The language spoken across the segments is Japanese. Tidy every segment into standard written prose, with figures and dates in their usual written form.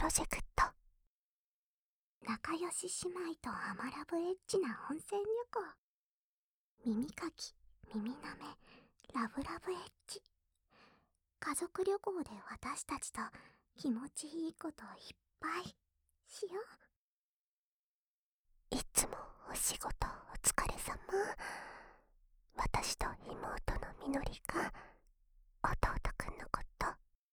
ロジェクト。仲良し姉妹とアマラブエッチな温泉旅行。耳かき、耳なめ、ラブラブエッチ。家族旅行で私たちと気持ちいいこといっぱいしよう。いつもお仕事お疲れ様。私と妹のみのりが弟くんのこと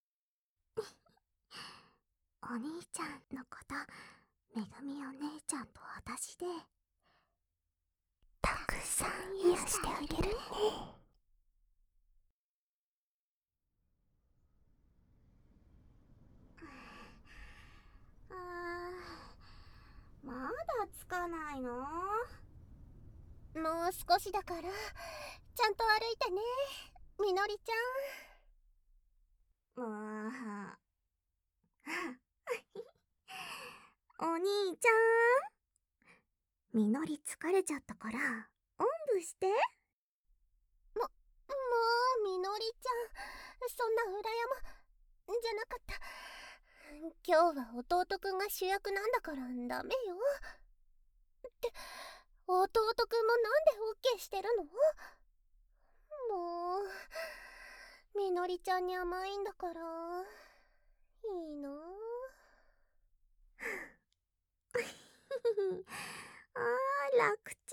お兄ちゃんのことめぐみお姉ちゃんと私でたくさん癒してあげるね。まだつかないの？もう少しだからちゃんと歩いてね、みのりちゃん。お兄ちゃん、みのり疲れちゃったからおんぶして。もうみのりちゃん、そんな裏山じゃなかった。今日は弟くんが主役なんだからダメよ。って弟くんもなんで OK してるの？もうみのりちゃんに甘いんだからいいなあー、楽ちん。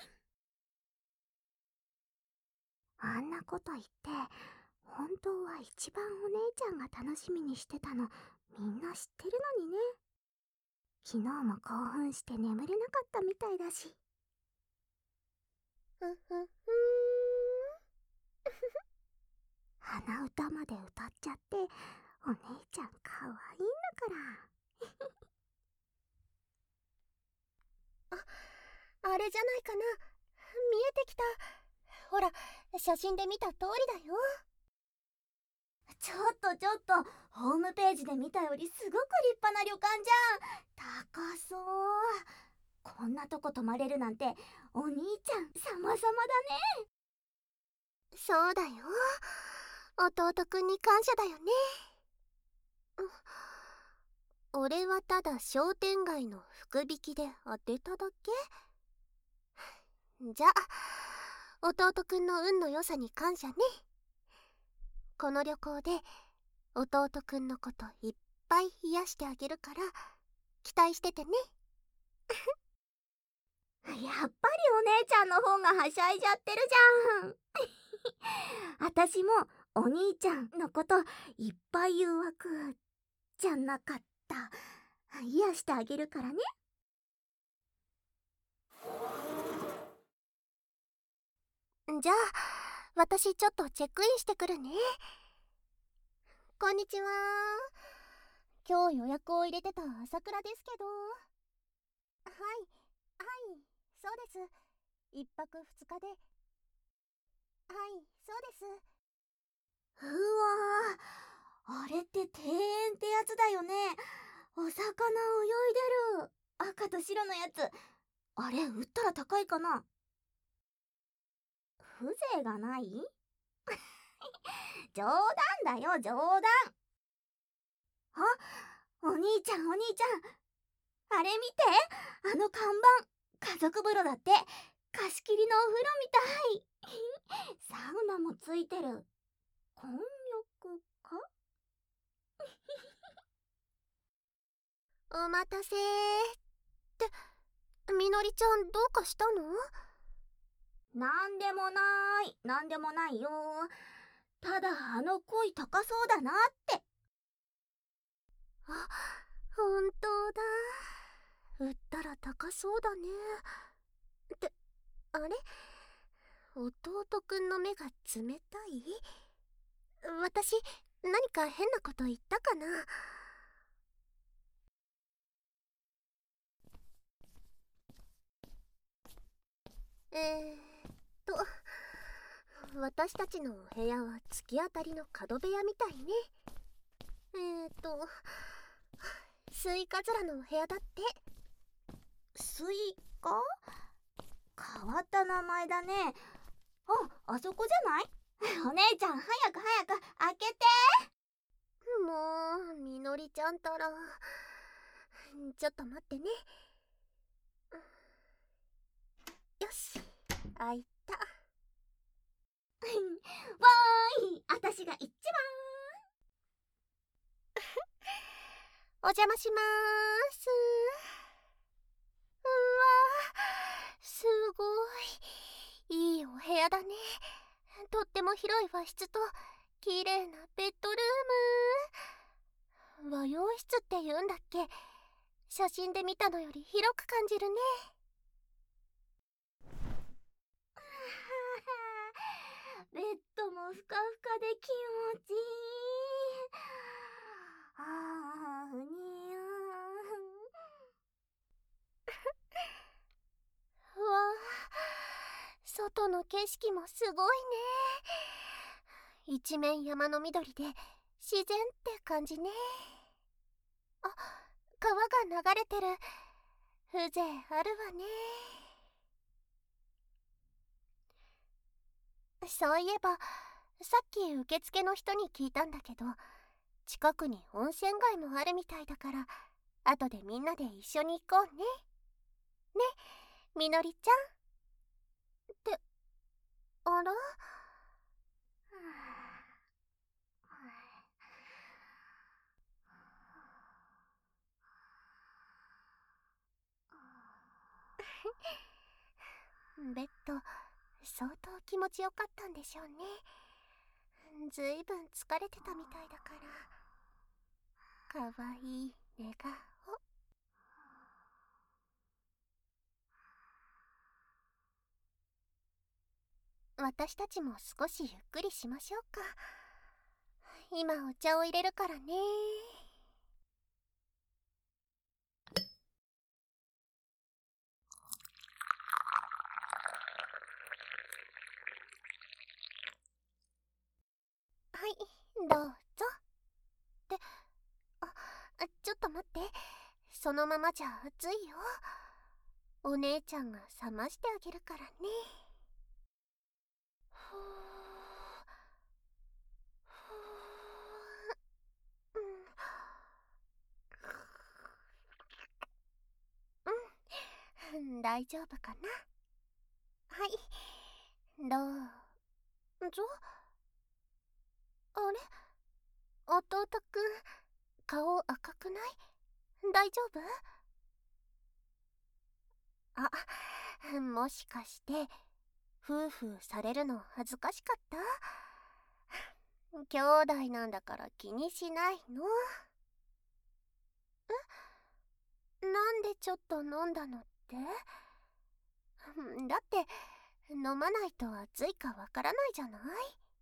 あんなこと言って本当は一番お姉ちゃんが楽しみにしてたのみんな知ってるのにね。昨日も興奮して眠れなかったみたいだし。鼻歌まで歌っちゃってお姉ちゃんかわいいんだから。あれじゃないかな、見えてきた。ほら写真で見た通りだよ。ちょっとホームページで見たよりすごく立派な旅館じゃん。高そう。こんなとこ泊まれるなんてお兄ちゃん様々だね。そうだよ、弟くんに感謝だよね。俺はただ商店街の福引きで当てただけ。じゃあ弟くんの運の良さに感謝ね。この旅行で弟くんのこといっぱい癒してあげるから期待しててね。やっぱりお姉ちゃんの方がはしゃいじゃってるじゃん。私もお兄ちゃんのこといっぱい誘惑じゃなかった。癒してあげるからね。じゃあ私ちょっとチェックインしてくるね。こんにちは。今日予約を入れてた朝倉ですけど。はい、そうです。一泊二日で。はい、そうです。うわー、あれって庭園ってやつだよね。お魚泳いでる。赤と白のやつ。あれ売ったら高いかな？風情がない？冗談だよ、冗談。あ、お兄ちゃんお兄ちゃん、あれ見て、あの看板。家族風呂だって。貸し切りのお風呂みたい。サウナもついてる。混浴か？お待たせってみのりちゃんどうかしたの？なんでもないよ。ただあの恋高そうだなって。あ、本当だ。売ったら高そうだね。ってあれ、弟くんの目が冷たい？私何か変なこと言ったかな？えーっと私たちのお部屋は突き当たりの角部屋みたいね。スイカズラのお部屋だって。スイカ？変わった名前だね。あそこじゃない？お姉ちゃん早く開けて。もうみのりりちゃんたら。ちょっと待ってね。よし、開いた。わーい、あたしが一番。お邪魔しまーす。うわー、すごいいいお部屋だね。とっても広い和室と綺麗なベッドルーム。和洋室って言うんだっけ。写真で見たのより広く感じるね。ベッドもふかふかで気持ちいい。あーにゃー。うわー、外の景色もすごいね。一面山の緑で自然って感じね。あ、川が流れてる。風情あるわね。そういえばさっき受付の人に聞いたんだけど、近くに温泉街もあるみたいだから、後でみんなで一緒に行こうね。ね、みのりちゃん。って、あら？ベッド、相当気持ちよかったんでしょうね。ずいぶん疲れてたみたいだから。かわいい寝顔。私たちも少しゆっくりしましょうか。今お茶を入れるからね。はい、どうぞ。って、ちょっと待って。そのままじゃ熱いよ。お姉ちゃんが冷ましてあげるからね。ふーうん、大丈夫かな。はい、どうぞ。あれ、弟くん、顔赤くない？大丈夫？あ、もしかして夫婦されるの恥ずかしかった？兄弟なんだから気にしないの？なんでちょっと飲んだのって？だって飲まないと熱いかわからないじゃない？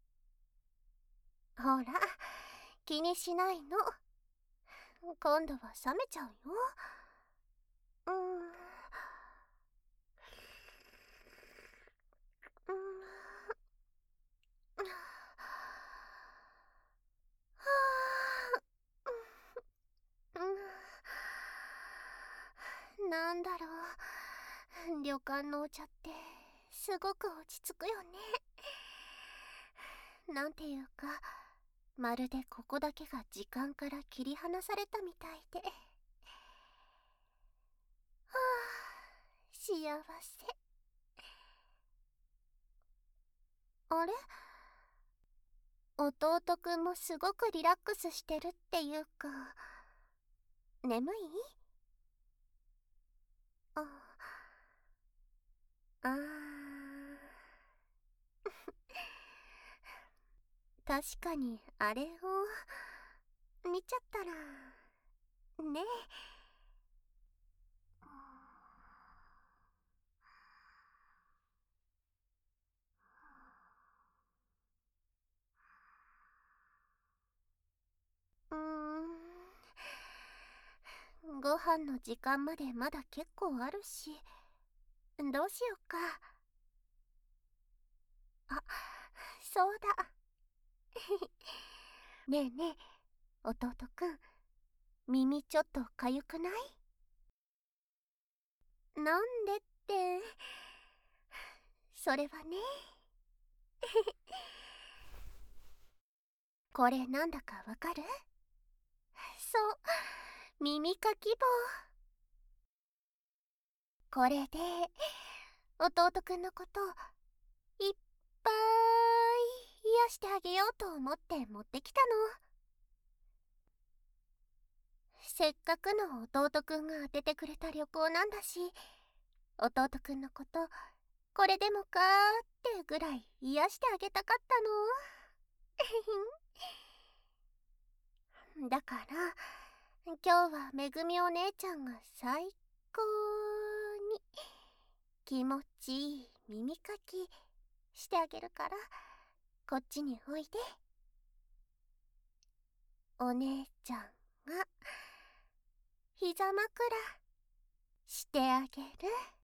ほら、気にしないの。今度は冷めちゃうよ。うん、うん、はあ、なんだろう、旅館のお茶ってすごく落ち着くよね。なんていうか、まるでここだけが時間から切り離されたみたいで。はあ、幸せ。あれ、弟くんもすごくリラックスしてるっていうか、眠い？ああー、確かにあれを見ちゃったらね。うーん、ご飯の時間までまだ結構あるし、どうしようか。あ、そうだ。ねえねえ、弟くん、耳ちょっとかゆくない？なんでって、それはね、これなんだかわかる？ そう、耳かき棒。これで弟くんのこといっぱい癒してあげようと思って持ってきたの。せっかくの弟くんが当ててくれた旅行なんだし、弟くんのことこれでもかーってぐらい癒してあげたかったの。だから今日はめぐみお姉ちゃんが最高に気持ちいい耳かきしてあげるから、こっちにおいで。お姉ちゃんが膝枕してあげる。